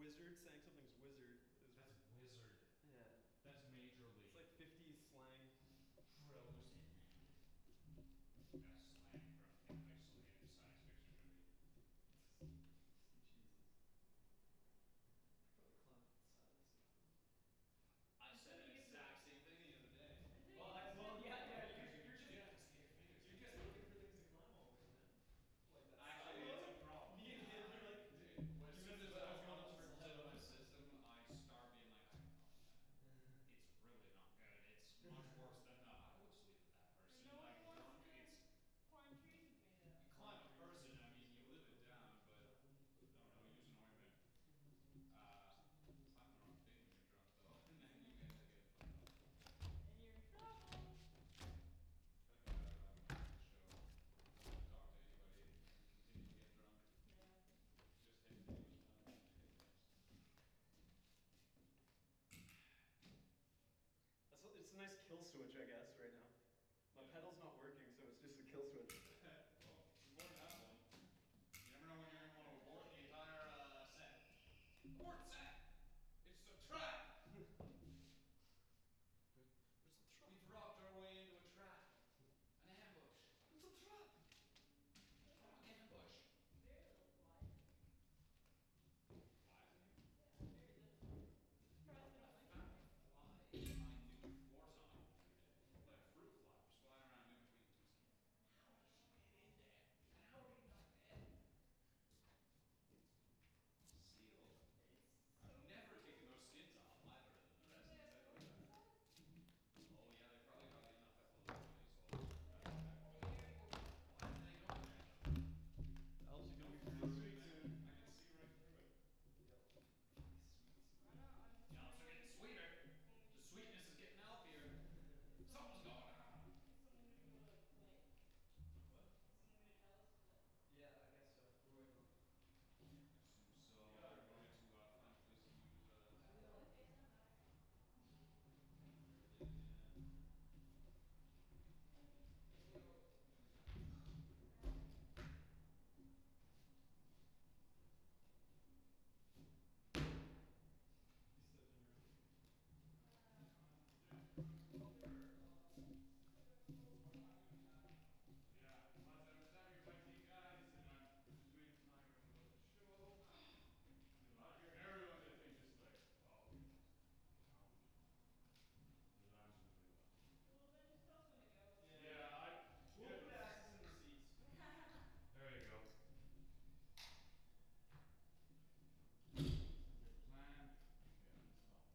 wizard, saying something's wizard is That's wizard. yeah. That's major league. It's like 50s slang. Frozen. That's slang from an isolated science fiction movie. Jesus. Probably climb silence. I said the exact same thing the other day. You're just looking for things to climb always, man. Like that. Actually, it's a problem. Me and him are like, Dude, as soon as I was going going up to to my system, I start being like, I don't know. It's really not good. It's much worse than I would sleep with that person. No Like one drunk, wants to it's climb trees with me. you climb a person. I mean, you live it down, but I don't know. Use an ointment. Climb the wrong thing when you're drunk though, and then you end up getting fucked up. And you're in trouble. Talk about it on the show. Don't talk to anybody. Continue to get drunk. Yeah. Just hit things. it's a nice kill switch, I guess, right now. My pedal's not working, so it's just a kill switch.